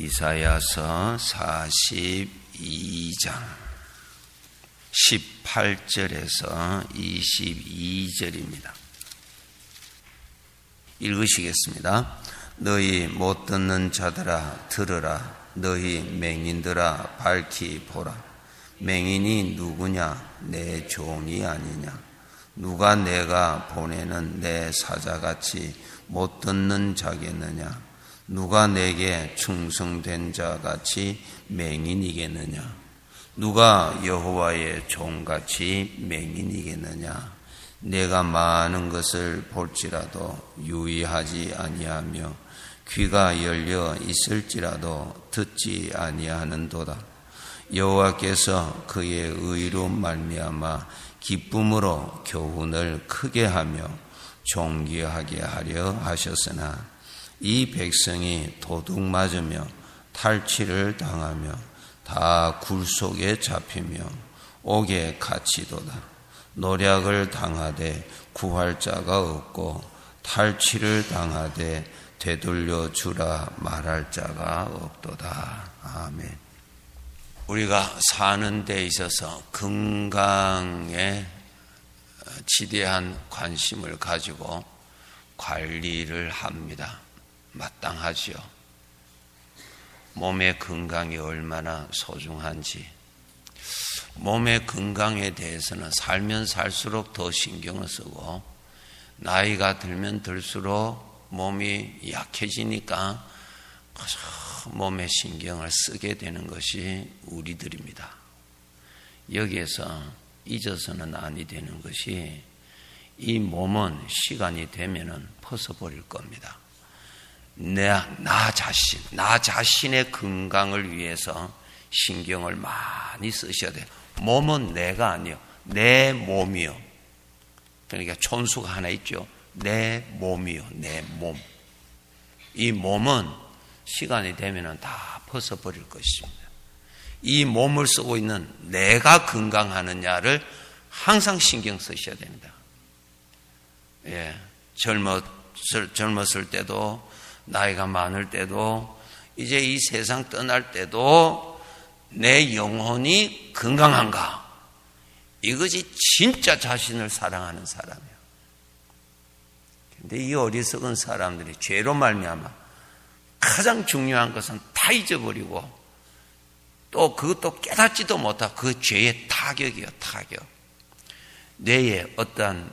이사야서 42장 18절에서 22절입니다. 읽으시겠습니다. 너희 못 듣는 자들아 들으라. 너희 맹인들아 밝히 보라. 맹인이 누구냐? 내 종이 아니냐? 누가 내가 보내는 내 사자같이 못 듣는 자겠느냐? 누가 내게 충성된 자같이 맹인이겠느냐? 누가 여호와의 종같이 맹인이겠느냐? 내가 많은 것을 볼지라도 유의하지 아니하며 귀가 열려 있을지라도 듣지 아니하는도다. 여호와께서 그의 의로 말미암아 기쁨으로 교훈을 크게 하며 존귀하게 하려 하셨으나 이 백성이 도둑 맞으며 탈취를 당하며 다 굴 속에 잡히며 옥에 갇히도다. 노략을 당하되 구할 자가 없고 탈취를 당하되 되돌려 주라 말할 자가 없도다. 아멘. 우리가 사는 데 있어서 건강에 지대한 관심을 가지고 관리를 합니다. 마땅하지요. 몸의 건강이 얼마나 소중한지, 몸의 건강에 대해서는 살면 살수록 더 신경을 쓰고 나이가 들면 들수록 몸이 약해지니까 몸에 신경을 쓰게 되는 것이 우리들입니다. 여기에서 잊어서는 아니 되는 것이 이 몸은 시간이 되면은 벗어버릴 겁니다. 나 자신의 건강을 위해서 신경을 많이 쓰셔야 돼요. 몸은 내가 아니요. 내 몸이요. 그러니까 촌수가 하나 있죠. 내 몸이요. 내 몸. 이 몸은 시간이 되면 다 벗어버릴 것입니다. 이 몸을 쓰고 있는 내가 건강하느냐를 항상 신경 쓰셔야 됩니다. 예, 젊었을 때도 나이가 많을 때도 이제 이 세상 떠날 때도 내 영혼이 건강한가? 이것이 진짜 자신을 사랑하는 사람이에요. 근데 이 어리석은 사람들이 죄로 말미암아 가장 중요한 것은 다 잊어버리고 또 그것도 깨닫지도 못하고 그 죄의 타격이에요. 타격. 뇌에 어떤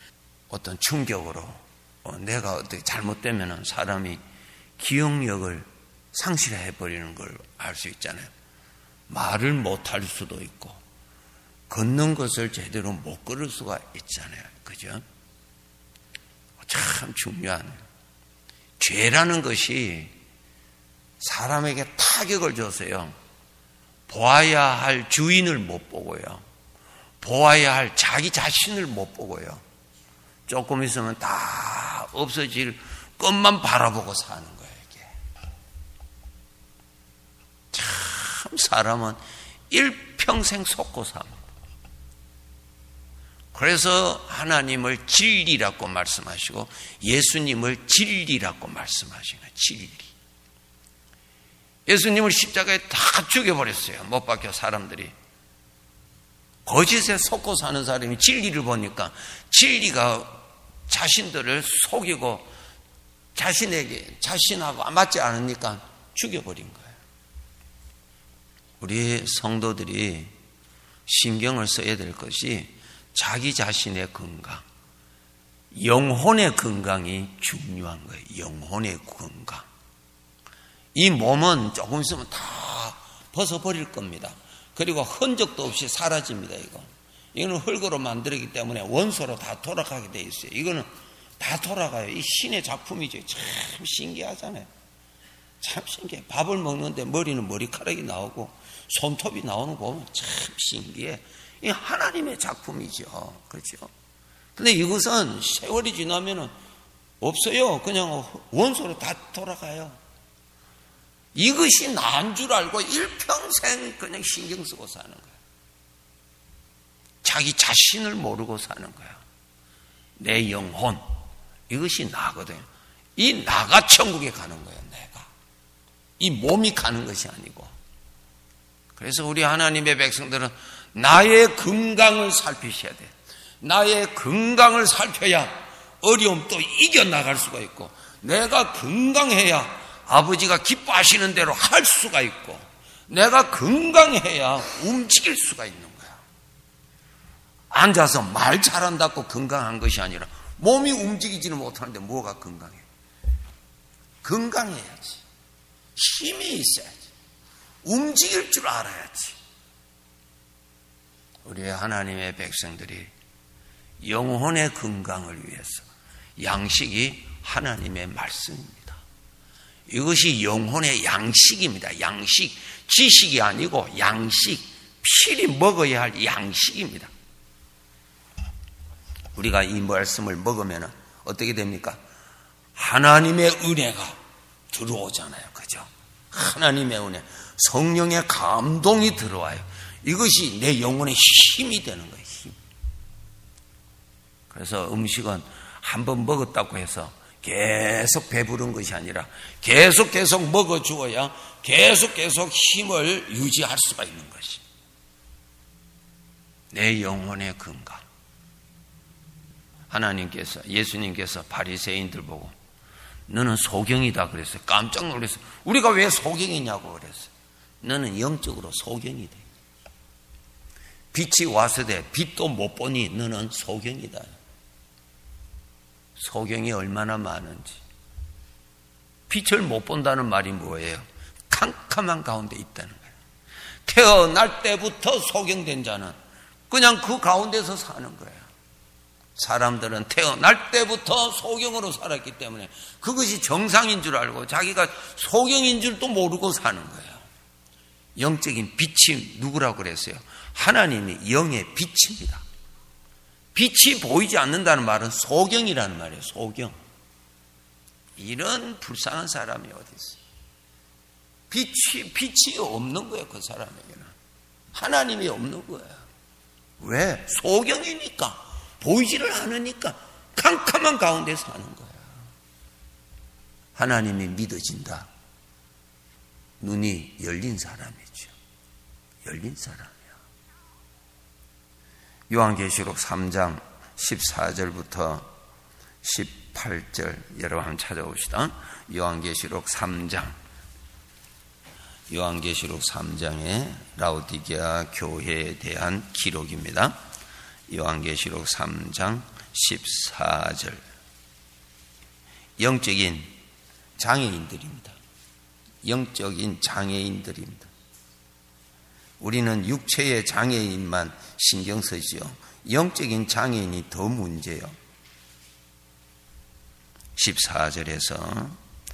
충격으로 내가 어떻게 잘못되면 사람이 기억력을 상실해버리는 걸 알 수 있잖아요. 말을 못할 수도 있고 걷는 것을 제대로 못 걸을 수가 있잖아요. 그죠? 참 중요하네요. 죄라는 것이 사람에게 타격을 줘서요. 보아야 할 주인을 못 보고요. 보아야 할 자기 자신을 못 보고요. 조금 있으면 다 없어질 것만 바라보고 사는 거예요, 이게. 참, 사람은 일평생 속고 삽니다. 그래서 하나님을 진리라고 말씀하시고 예수님을 진리라고 말씀하시는 거예요, 진리. 예수님을 십자가에 다 죽여버렸어요, 못 박혀 사람들이. 거짓에 속고 사는 사람이 진리를 보니까 진리가 자신들을 속이고 자신하고 맞지 않으니까 죽여버린 거예요. 우리 성도들이 신경을 써야 될 것이 자기 자신의 건강, 영혼의 건강이 중요한 거예요. 영혼의 건강. 이 몸은 조금 있으면 다 벗어버릴 겁니다. 그리고 흔적도 없이 사라집니다. 이거는 흙으로 만들었기 때문에 원소로 다 돌아가게 돼 있어요. 이거는 다 돌아가요. 이 신의 작품이죠. 참 신기하잖아요. 참 신기해. 밥을 먹는데 머리는 머리카락이 나오고 손톱이 나오는 거 보면 참 신기해. 이 하나님의 작품이죠. 그렇죠? 근데 이것은 세월이 지나면은 없어요. 그냥 원소로 다 돌아가요. 이것이 나인 줄 알고 일평생 그냥 신경 쓰고 사는 거예요. 자기 자신을 모르고 사는 거예요. 내 영혼, 이것이 나거든요. 이 나가 천국에 가는 거예요. 내가. 이 몸이 가는 것이 아니고. 그래서 우리 하나님의 백성들은 나의 건강을 살피셔야 돼. 나의 건강을 살펴야 어려움도 이겨나갈 수가 있고, 내가 건강해야 아버지가 기뻐하시는 대로 할 수가 있고, 내가 건강해야 움직일 수가 있는 거야. 앉아서 말 잘한다고 건강한 것이 아니라 몸이 움직이지는 못하는데 뭐가 건강해? 건강해야지. 힘이 있어야지. 움직일 줄 알아야지. 우리 하나님의 백성들이 영혼의 건강을 위해서 양식이 하나님의 말씀입니다. 이것이 영혼의 양식입니다. 양식, 지식이 아니고 양식, 필히 먹어야 할 양식입니다. 우리가 이 말씀을 먹으면 어떻게 됩니까? 하나님의 은혜가 들어오잖아요. 그죠? 하나님의 은혜, 성령의 감동이 들어와요. 이것이 내 영혼의 힘이 되는 거예요. 힘. 그래서 음식은 한번 먹었다고 해서 계속 배부른 것이 아니라 계속 먹어주어야 계속 힘을 유지할 수가 있는 것이. 내 영혼의 건강. 하나님께서, 예수님께서 바리새인들 보고 너는 소경이다 그랬어요. 깜짝 놀랐어요. 우리가 왜 소경이냐고 그랬어요. 너는 영적으로 소경이 돼. 빛이 와서 돼. 빛도 못 보니 너는 소경이다. 소경이 얼마나 많은지. 빛을 못 본다는 말이 뭐예요? 캄캄한 가운데 있다는 거예요. 태어날 때부터 소경된 자는 그냥 그 가운데서 사는 거예요. 사람들은 태어날 때부터 소경으로 살았기 때문에 그것이 정상인 줄 알고 자기가 소경인 줄도 모르고 사는 거예요. 영적인 빛이 누구라고 그랬어요? 하나님이 영의 빛입니다. 빛이 보이지 않는다는 말은 소경이라는 말이에요. 소경. 이런 불쌍한 사람이 어디 있어요? 빛이 없는 거예요. 그 사람에게는. 하나님이 없는 거예요. 왜? 소경이니까. 보이지를 않으니까 캄캄한 가운데 사는 거예요. 하나님이 믿어진다. 눈이 열린 사람이죠. 열린 사람이야. 요한계시록 3장 14절부터 18절 여러분 한번 찾아봅시다. 요한계시록 3장의 라오디게아 교회에 대한 기록입니다. 요한계시록 3장 14절. 영적인 장애인들입니다. 영적인 장애인들입니다. 우리는 육체의 장애인만 신경 쓰지요. 영적인 장애인이 더 문제예요. 14절에서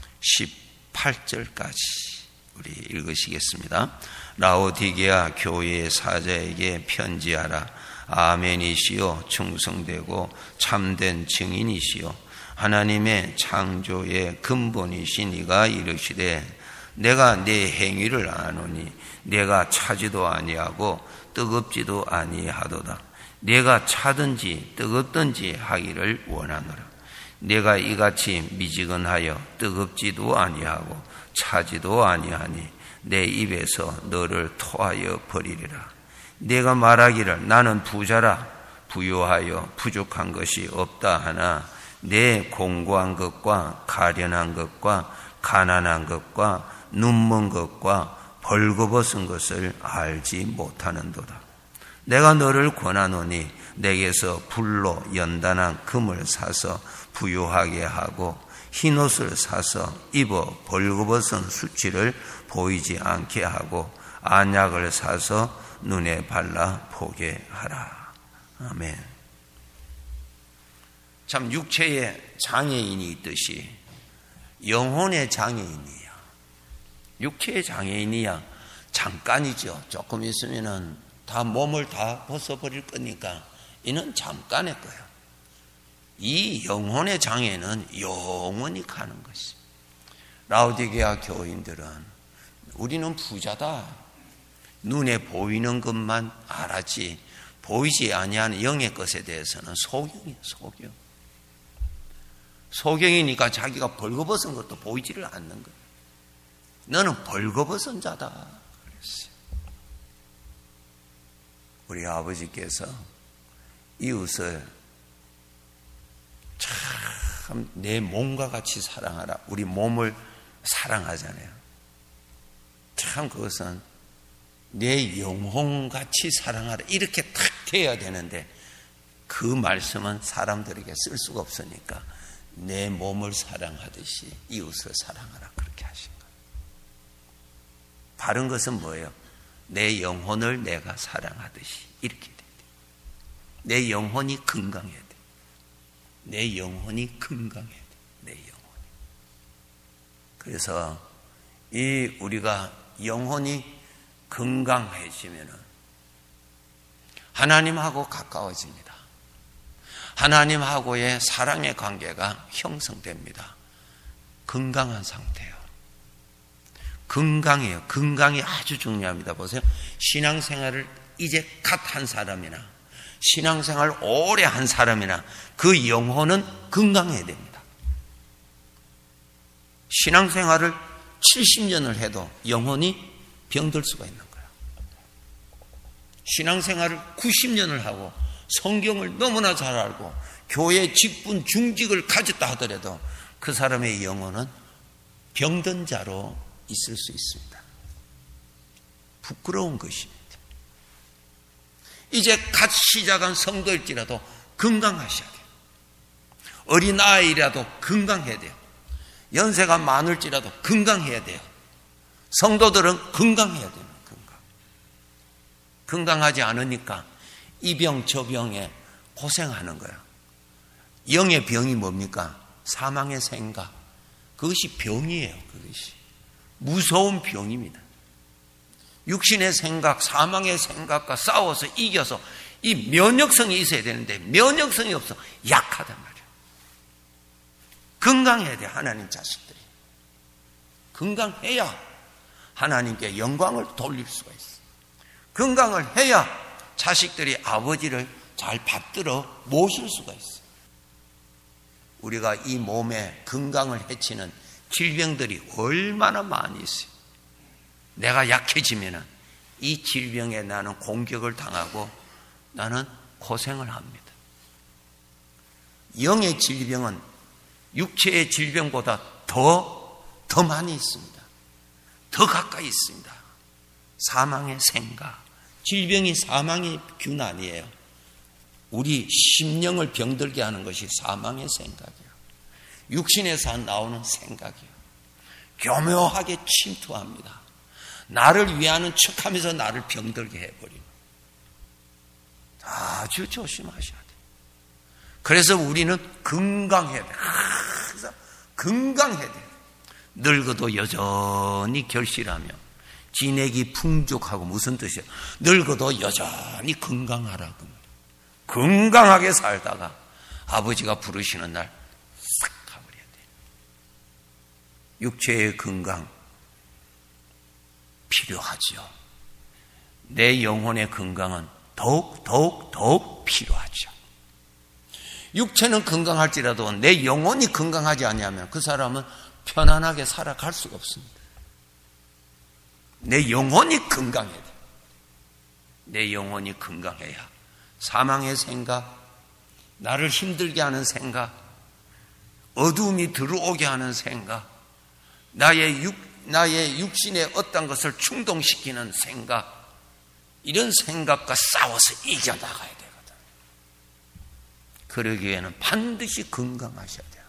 18절까지 우리 읽으시겠습니다. 라오디게아 교회의 사자에게 편지하라. 아멘이시요 충성되고 참된 증인이시요 하나님의 창조의 근본이신 이가 이르시되 내가 네 행위를 아노니 내가 차지도 아니하고 뜨겁지도 아니하도다. 내가 차든지 뜨겁든지 하기를 원하노라. 내가 이같이 미지근하여 뜨겁지도 아니하고 차지도 아니하니 내 입에서 너를 토하여 버리리라. 내가 말하기를 나는 부자라 부유하여 부족한 것이 없다 하나 내 공고한 것과 가련한 것과 가난한 것과 눈먼 것과 벌거벗은 것을 알지 못하는도다. 내가 너를 권하노니 내게서 불로 연단한 금을 사서 부유하게 하고 흰옷을 사서 입어 벌거벗은 수치를 보이지 않게 하고 안약을 사서 눈에 발라 보게 하라. 아멘. 참 육체의 장애인이 있듯이 영혼의 장애인이야. 육체의 장애인이야 잠깐이죠. 조금 있으면은 다 몸을 다 벗어버릴 거니까 이는 잠깐의 거예요. 이 영혼의 장애는 영원히 가는 것이. 라오디게아 교인들은 우리는 부자다. 눈에 보이는 것만 알았지 보이지 아니하는 영의 것에 대해서는 소경이에요. 소경. 소경이니까 자기가 벌거벗은 것도 보이지를 않는 거예요. 너는 벌거벗은 자다 그랬어요. 우리 아버지께서 이웃을 참 내 몸과 같이 사랑하라. 우리 몸을 사랑하잖아요. 참 그것은 내 영혼같이 사랑하라. 이렇게 탁 돼야 되는데 그 말씀은 사람들에게 쓸 수가 없으니까 내 몸을 사랑하듯이 이웃을 사랑하라 그렇게 하신 거예요. 바른 것은 뭐예요? 내 영혼을 내가 사랑하듯이 이렇게 돼야 돼요. 내 영혼이 건강해야 돼요. 내 영혼이 건강해야 돼요. 내 영혼이. 그래서 이 우리가 영혼이 건강해지면은 하나님하고 가까워집니다. 하나님하고의 사랑의 관계가 형성됩니다. 건강한 상태예요. 건강해요. 건강이 아주 중요합니다. 보세요. 신앙생활을 이제 갓 한 사람이나 신앙생활 오래 한 사람이나 그 영혼은 건강해야 됩니다. 신앙생활을 70년을 해도 영혼이 병들 수가 있는 거예요. 신앙생활을 90년을 하고 성경을 너무나 잘 알고 교회 직분 중직을 가졌다 하더라도 그 사람의 영혼은 병든 자로 있을 수 있습니다. 부끄러운 것입니다. 이제 갓 시작한 성도일지라도 건강하셔야 돼요. 어린아이라도 건강해야 돼요. 연세가 많을지라도 건강해야 돼요. 성도들은 건강해야 돼요. 건강하지 않으니까 이 병 저 병에 고생하는 거예요. 영의 병이 뭡니까? 사망의 생각. 그것이 병이에요. 그것이 무서운 병입니다. 육신의 생각, 사망의 생각과 싸워서 이겨서 이 면역성이 있어야 되는데 면역성이 없어 약하단 말이에요. 건강해야 돼요. 하나님 자식들이. 건강해야 하나님께 영광을 돌릴 수가 있어요. 건강을 해야 자식들이 아버지를 잘 받들어 모실 수가 있어요. 우리가 이 몸에 건강을 해치는 질병들이 얼마나 많이 있어요. 내가 약해지면 이 질병에 나는 공격을 당하고 나는 고생을 합니다. 영의 질병은 육체의 질병보다 더 많이 있습니다. 더 가까이 있습니다. 사망의 생각. 질병이 사망의 균 아니에요. 우리 심령을 병들게 하는 것이 사망의 생각이에요. 육신에서 나오는 생각이에요. 교묘하게 침투합니다. 나를 위하는 척하면서 나를 병들게 해버립니다. 아주 조심하셔야 돼요. 그래서 우리는 건강해야 돼요. 항상 건강해야 돼요. 늙어도 여전히 결실하며 진액이 풍족하고 무슨 뜻이에요? 늙어도 여전히 건강하라고. 건강하게 살다가 아버지가 부르시는 날 싹 가버려야 돼요. 육체의 건강 필요하죠. 내 영혼의 건강은 더욱 필요하죠. 육체는 건강할지라도 내 영혼이 건강하지 않으면 그 사람은 편안하게 살아갈 수가 없습니다. 내 영혼이 건강해야 돼. 내 영혼이 건강해야 사망의 생각, 나를 힘들게 하는 생각, 어두움이 들어오게 하는 생각, 나의 육신의 어떤 것을 충동시키는 생각, 이런 생각과 싸워서 이겨나가야 되거든. 그러기 위해는 반드시 건강하셔야 돼요.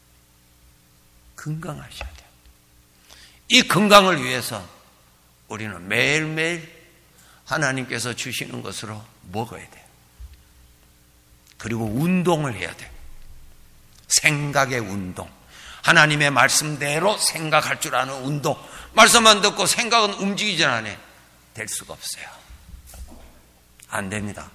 건강하셔야 돼요. 이 건강을 위해서 우리는 매일매일 하나님께서 주시는 것으로 먹어야 돼요. 그리고 운동을 해야 돼요. 생각의 운동. 하나님의 말씀대로 생각할 줄 아는 운동. 말씀만 듣고 생각은 움직이지 않아요. 될 수가 없어요. 안 됩니다.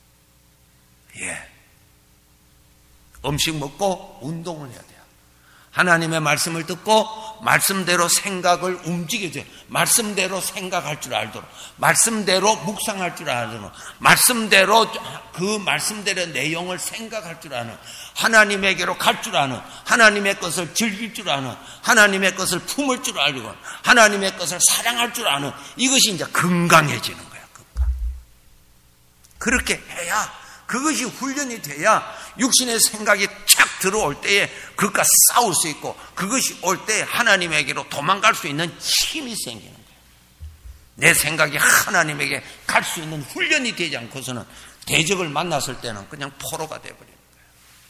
예. 음식 먹고 운동을 해야 돼요. 하나님의 말씀을 듣고 말씀대로 생각을 움직여줘요. 말씀대로 생각할 줄 알도록, 말씀대로 묵상할 줄 알도록, 말씀대로 그 말씀대로 내용을 생각할 줄 아는, 하나님에게로 갈 줄 아는, 하나님의 것을 즐길 줄 아는, 하나님의 것을 품을 줄 알고, 하나님의 것을 사랑할 줄 아는, 이것이 이제 건강해지는 거야. 건강. 그렇게 해야, 그것이 훈련이 돼야 육신의 생각이 착 들어올 때에 그것과 싸울 수 있고, 그것이 올 때 하나님에게로 도망갈 수 있는 힘이 생기는 거예요. 내 생각이 하나님에게 갈 수 있는 훈련이 되지 않고서는 대적을 만났을 때는 그냥 포로가 되어버리는 거예요.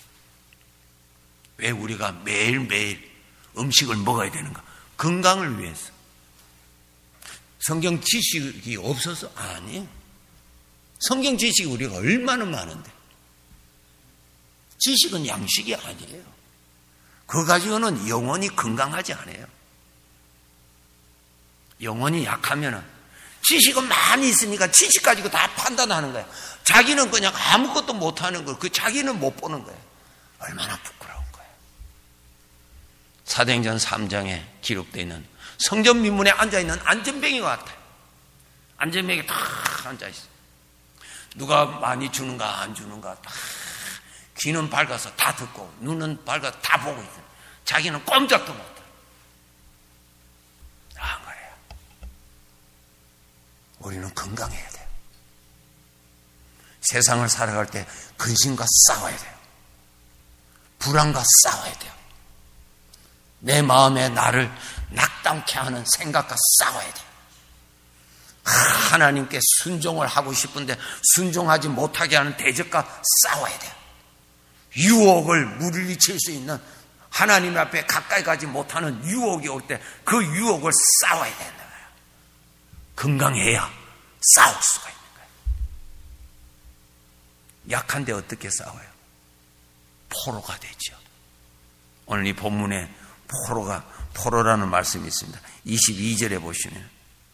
왜 우리가 매일매일 음식을 먹어야 되는가? 건강을 위해서. 성경 지식이 없어서? 아니에요. 성경 지식이 우리가 얼마나 많은데. 지식은 양식이 아니에요. 그거 가지고는 영혼이 건강하지 않아요. 영혼이 약하면은, 지식은 많이 있으니까 지식 가지고 다 판단하는 거예요. 자기는 그냥 아무것도 못하는 거예요. 그 자기는 못 보는 거예요. 얼마나 부끄러운 거예요. 사도행전 3장에 기록되어 있는 성전 민문에 앉아있는 안전뱅이와 같아요. 안전뱅이 다 앉아있어요. 누가 많이 주는가 안 주는가 다, 귀는 밝아서 다 듣고 눈은 밝아서 다 보고 있어요. 자기는 꼼짝도 못해. 안 그래요. 우리는 건강해야 돼요. 세상을 살아갈 때 근심과 싸워야 돼요. 불안과 싸워야 돼요. 내 마음에 나를 낙담케 하는 생각과 싸워야 돼요. 하나님께 순종을 하고 싶은데 순종하지 못하게 하는 대적과 싸워야 돼요. 유혹을 물리칠 수 있는, 하나님 앞에 가까이 가지 못하는 유혹이 올 때 그 유혹을 싸워야 되는 거예요. 건강해야 싸울 수가 있는 거예요. 약한데 어떻게 싸워요? 포로가 되죠. 오늘 이 본문에 포로라는 말씀이 있습니다. 22절에 보시면,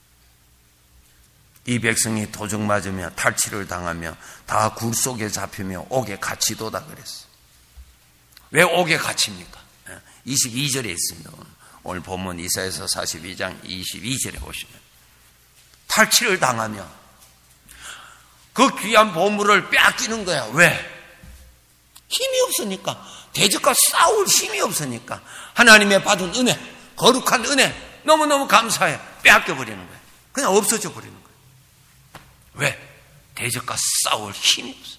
이 백성이 도적 맞으며 탈취를 당하며 다 굴 속에 잡히며 옥에 갇히도다 그랬어요. 왜 옥에 갇힙니까? 22절에 있습니다. 오늘 본문 이사야서 42장 22절에 보시면, 탈취를 당하며 그 귀한 보물을 빼앗기는 거야. 왜? 힘이 없으니까. 대적과 싸울 힘이 없으니까. 하나님의 받은 은혜, 거룩한 은혜 너무너무 감사해. 빼앗겨버리는 거야. 그냥 없어져 버리는 거야. 왜? 대적과 싸울 힘이 없어.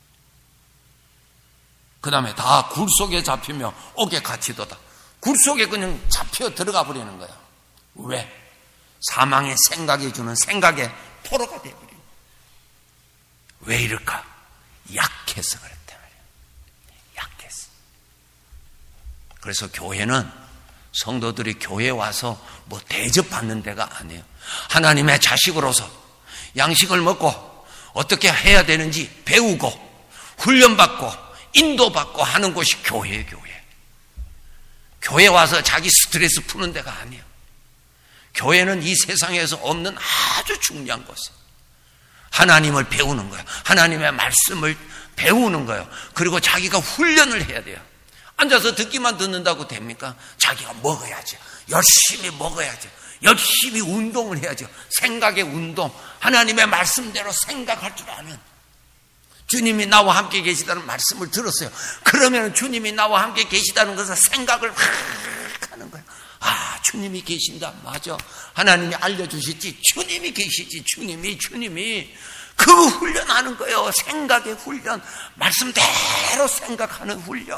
그 다음에 다 굴 속에 잡히며 옥에 갇히도다. 굴 속에 그냥 잡혀 들어가 버리는 거야. 왜? 사망의 생각이 주는 생각에 포로가 되어버리는 거야. 왜 이럴까? 약해서 그랬단 말이야. 약해서. 그래서 교회는, 성도들이 교회에 와서 뭐 대접받는 데가 아니에요. 하나님의 자식으로서 양식을 먹고 어떻게 해야 되는지 배우고 훈련받고 인도받고 하는 곳이 교회예요. 교회 와서 자기 스트레스 푸는 데가 아니에요. 교회는 이 세상에서 없는 아주 중요한 곳이에요. 하나님을 배우는 거예요. 하나님의 말씀을 배우는 거예요. 그리고 자기가 훈련을 해야 돼요. 앉아서 듣기만 듣는다고 됩니까? 자기가 먹어야죠. 열심히 먹어야죠. 열심히 운동을 해야죠. 생각의 운동. 하나님의 말씀대로 생각할 줄 아는. 주님이 나와 함께 계시다는 말씀을 들었어요. 그러면 주님이 나와 함께 계시다는 것을 생각을 하는 거예요. 아, 주님이 계신다. 맞아. 하나님이 알려주시지. 주님이 계시지. 주님이. 그 훈련하는 거예요. 생각의 훈련. 말씀대로 생각하는 훈련.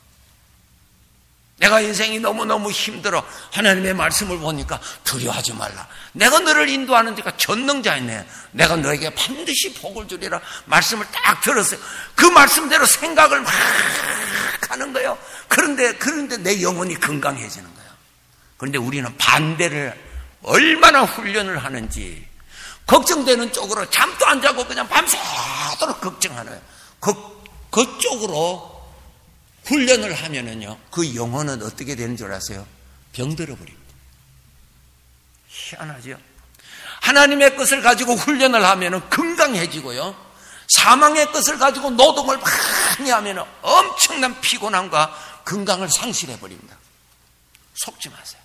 내가 인생이 너무너무 힘들어. 하나님의 말씀을 보니까 두려워하지 말라. 내가 너를 인도하는 데가 전능자이네. 내가 너에게 반드시 복을 주리라. 말씀을 딱 들었어요. 그 말씀대로 생각을 막 하는 거예요. 그런데 내 영혼이 건강해지는 거예요. 그런데 우리는 반대를 얼마나 훈련을 하는지, 걱정되는 쪽으로 잠도 안 자고 그냥 밤새도록 걱정하는 거예요. 그쪽으로 훈련을 하면은요, 그 영혼은 어떻게 되는 줄 아세요? 병들어 버립니다. 희한하죠? 하나님의 것을 가지고 훈련을 하면은 건강해지고요, 사망의 것을 가지고 노동을 많이 하면은 엄청난 피곤함과 건강을 상실해 버립니다. 속지 마세요.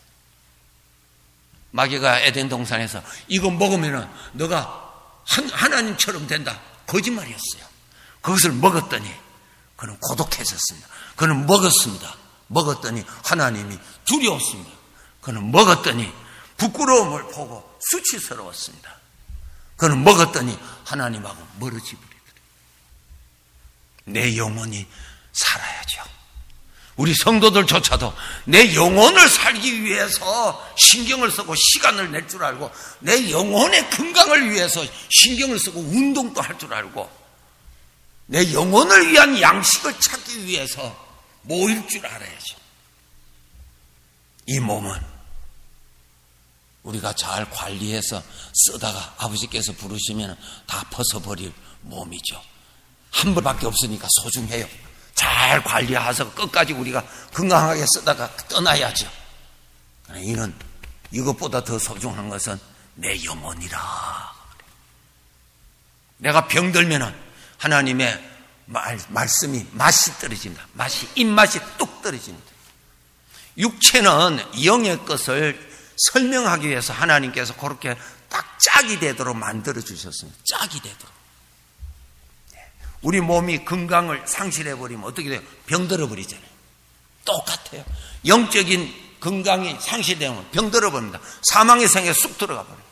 마귀가 에덴 동산에서 이거 먹으면은 너가 하나님처럼 된다. 거짓말이었어요. 그것을 먹었더니 그는 고독해졌습니다. 그는 먹었더니 하나님이 두려웠습니다. 그는 먹었더니 부끄러움을 보고 수치스러웠습니다. 그는 먹었더니 하나님하고 멀어지 버리더래요. 내 영혼이 살아야죠. 우리 성도들조차도 내 영혼을 살기 위해서 신경을 쓰고 시간을 낼 줄 알고, 내 영혼의 건강을 위해서 신경을 쓰고 운동도 할 줄 알고, 내 영혼을 위한 양식을 찾기 위해서 모일 줄 알아야죠. 이 몸은 우리가 잘 관리해서 쓰다가 아버지께서 부르시면 다 벗어버릴 몸이죠. 한 번밖에 없으니까 소중해요. 잘 관리해서 끝까지 우리가 건강하게 쓰다가 떠나야죠. 이것보다 더 소중한 것은 내 영혼이라. 내가 병들면은 하나님의 말씀이 맛이 떨어집니다. 입맛이 뚝 떨어집니다. 육체는 영의 것을 설명하기 위해서 하나님께서 그렇게 딱 짝이 되도록 만들어 주셨습니다. 짝이 되도록. 우리 몸이 건강을 상실해버리면 어떻게 돼요? 병들어 버리잖아요. 똑같아요. 영적인 건강이 상실되면 병들어 버립니다. 사망의 생에 쑥 들어가 버려요.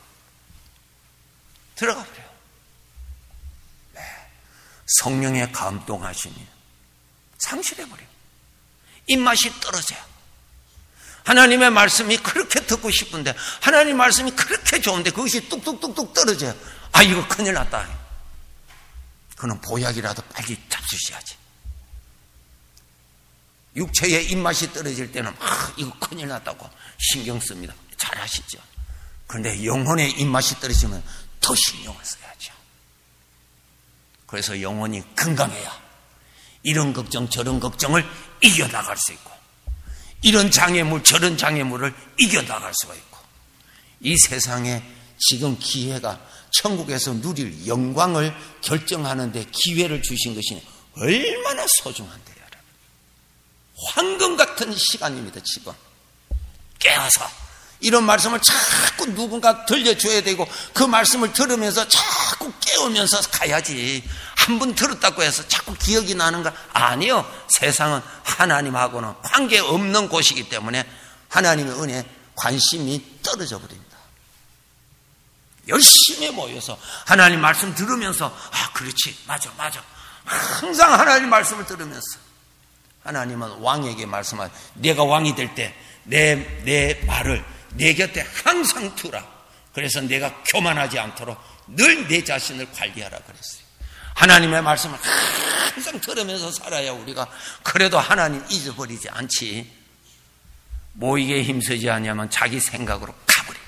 네. 성령의 감동하심이 상실해버려요. 입맛이 떨어져요. 하나님의 말씀이 그렇게 듣고 싶은데, 하나님의 말씀이 그렇게 좋은데 그것이 뚝뚝뚝뚝 떨어져요. 아, 이거 큰일 났다. 그는 보약이라도 빨리 잡수셔야지. 육체의 입맛이 떨어질 때는 이거 큰일 났다고 신경 씁니다. 잘 아시죠? 그런데 영혼의 입맛이 떨어지면 더 신경을 써야죠. 그래서 영혼이 건강해야 이런 걱정 저런 걱정을 이겨나갈 수 있고, 이런 장애물 저런 장애물을 이겨나갈 수가 있고, 이 세상에 지금 기회가 천국에서 누릴 영광을 결정하는 데 기회를 주신 것이 얼마나 소중한데요. 여러분. 황금 같은 시간입니다. 지금 깨어서 이런 말씀을 자꾸 누군가 들려줘야 되고, 그 말씀을 들으면서 자꾸 깨우면서 가야지. 한 번 들었다고 해서 자꾸 기억이 나는가? 아니요. 세상은 하나님하고는 관계없는 곳이기 때문에 하나님의 은혜에 관심이 떨어져 버립니다. 열심히 모여서 하나님 말씀 들으면서 그렇지, 맞아. 항상 하나님 말씀을 들으면서, 하나님은 왕에게 말씀하여 내가 왕이 될 때 내 말을 내 곁에 항상 두라. 그래서 내가 교만하지 않도록 늘 내 자신을 관리하라 그랬어요. 하나님의 말씀을 항상 들으면서 살아야 우리가 그래도 하나님 잊어버리지 않지. 모이게 힘쓰지 않으면 자기 생각으로 가버려요.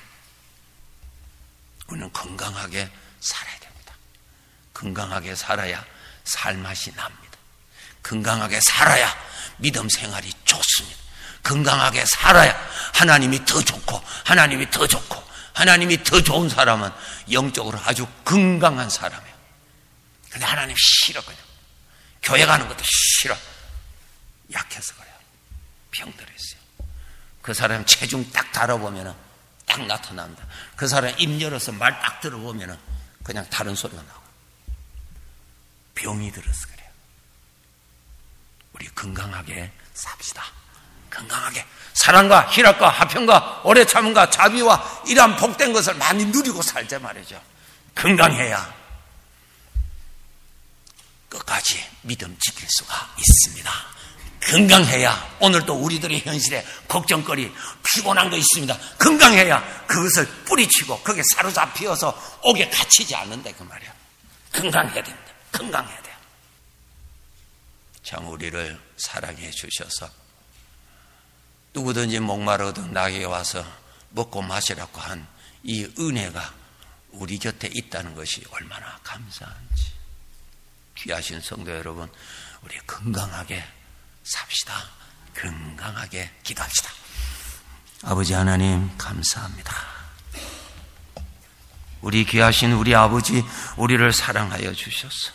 우리는 건강하게 살아야 됩니다. 건강하게 살아야 살맛이 납니다. 건강하게 살아야 믿음 생활이 좋습니다. 건강하게 살아야 하나님이 더 좋고 하나님이 더 좋은 사람은 영적으로 아주 건강한 사람이에요. 근데 하나님 싫어. 그냥 교회 가는 것도 싫어. 약해서 그래요. 병들었어요. 그 사람 체중 딱 달아보면 딱 나타납니다. 그 사람 입 열어서 말 딱 들어보면 그냥 다른 소리가 나고, 병이 들어서 그래요. 우리 건강하게 삽시다. 건강하게 사랑과 희락과 화평과 오래 참음과 자비와 이러한 복된 것을 많이 누리고 살자 말이죠. 건강해야 끝까지 믿음 지킬 수가 있습니다. 건강해야 오늘도 우리들의 현실에 걱정거리, 피곤한 거 있습니다. 건강해야 그것을 뿌리치고 거기에 사로잡혀서 옥에 갇히지 않는다 그 말이야. 건강해야 됩니다. 건강해야 돼요. 참 우리를 사랑해 주셔서 누구든지 목마르거든 나에게 와서 먹고 마시라고 한 이 은혜가 우리 곁에 있다는 것이 얼마나 감사한지. 귀하신 성도 여러분, 우리 건강하게 삽시다. 건강하게 기도합시다. 아버지 하나님 감사합니다. 우리 귀하신 우리 아버지, 우리를 사랑하여 주셔서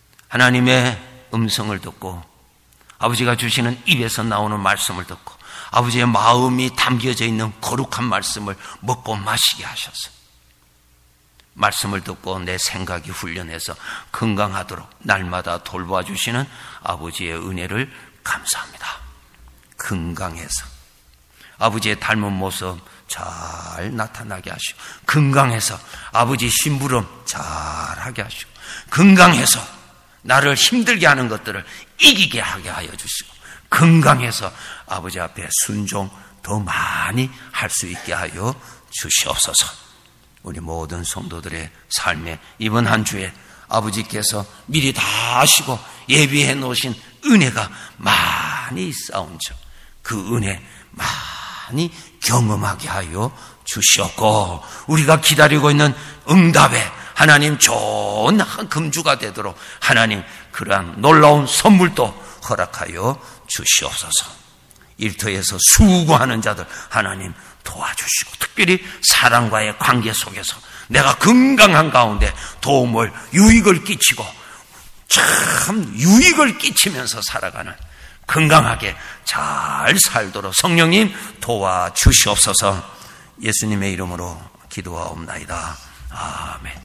하나님의 음성을 듣고 아버지가 주시는 입에서 나오는 말씀을 듣고 아버지의 마음이 담겨져 있는 거룩한 말씀을 먹고 마시게 하셔서 말씀을 듣고 내 생각이 훈련해서 건강하도록 날마다 돌봐주시는 아버지의 은혜를 감사합니다. 건강해서 아버지의 닮은 모습 잘 나타나게 하시고, 건강해서 아버지 심부름 잘하게 하시고, 건강해서 나를 힘들게 하는 것들을 이기게 하게 하여 주시고, 건강해서 아버지 앞에 순종 더 많이 할 수 있게 하여 주시옵소서. 우리 모든 성도들의 삶에 이번 한 주에 아버지께서 미리 다 아시고 예비해 놓으신 은혜가 많이 있사온즉 그 은혜 많이 경험하게 하여 주시옵고, 우리가 기다리고 있는 응답에 하나님 좋은 금주가 되도록 하나님 그러한 놀라운 선물도 허락하여 주시옵소서. 일터에서 수고하는 자들 하나님 도와주시고, 특별히 사랑과의 관계 속에서 내가 건강한 가운데 도움을, 유익을 끼치고 참 유익을 끼치면서 살아가는 건강하게 잘 살도록 성령님 도와주시옵소서. 예수님의 이름으로 기도하옵나이다. 아멘.